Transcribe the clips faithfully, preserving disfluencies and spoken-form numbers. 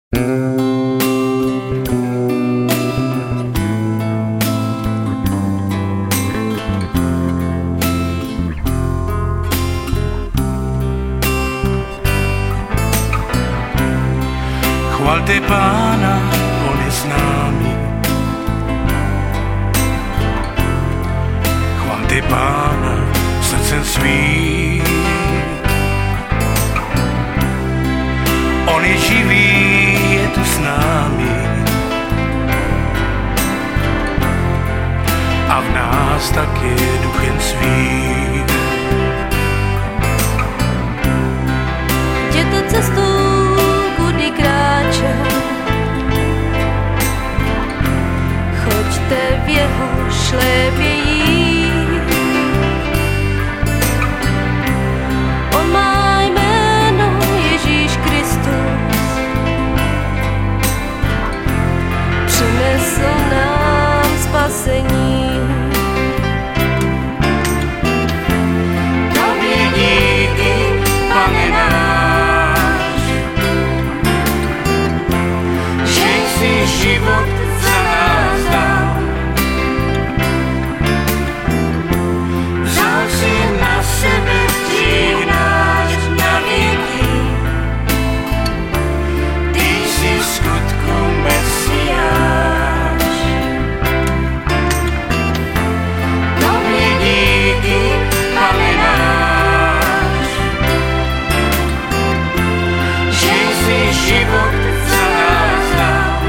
Chvalte Pána, on je s námi. Chvalte Pána srdcem svým. On je živý, je tu s námi. A v nás také duchem svým. Jděte cestou, kudy kráčel. Choďte v jeho šlépě jít. On má jméno Ježíš Kristus. Přinesl nám spasení. Tobě díky, Pane náš, že jsi život za nás dal. Vzal si na sebe hřích náš na věky. Ty jsi v skutku Mesiáš. Tobě díky, Pane náš, že jsi život za nás dal.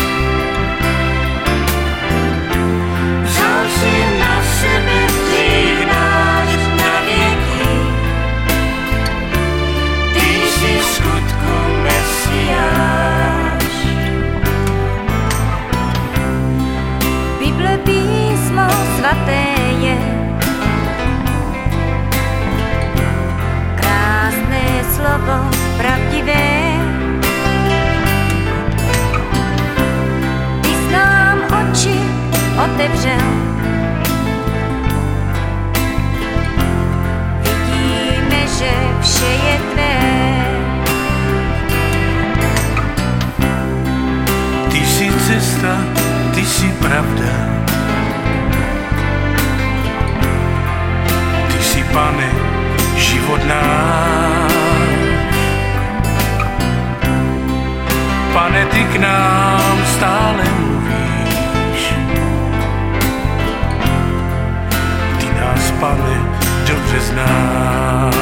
Vzal si na sebe hřích náš na věky. Ty jsi v skutku Mesiáš. Bible písmo svaté je, krásné slovo pravdivé. Ty jsi nám oči otevřel, vidíme, že vše je tvé. Ty jsi cesta, ty jsi pravda. Ty jsi, Pane, život náš. Pane, ty k nám stále mluvíš. Ty nás, Pane, dobře znáš.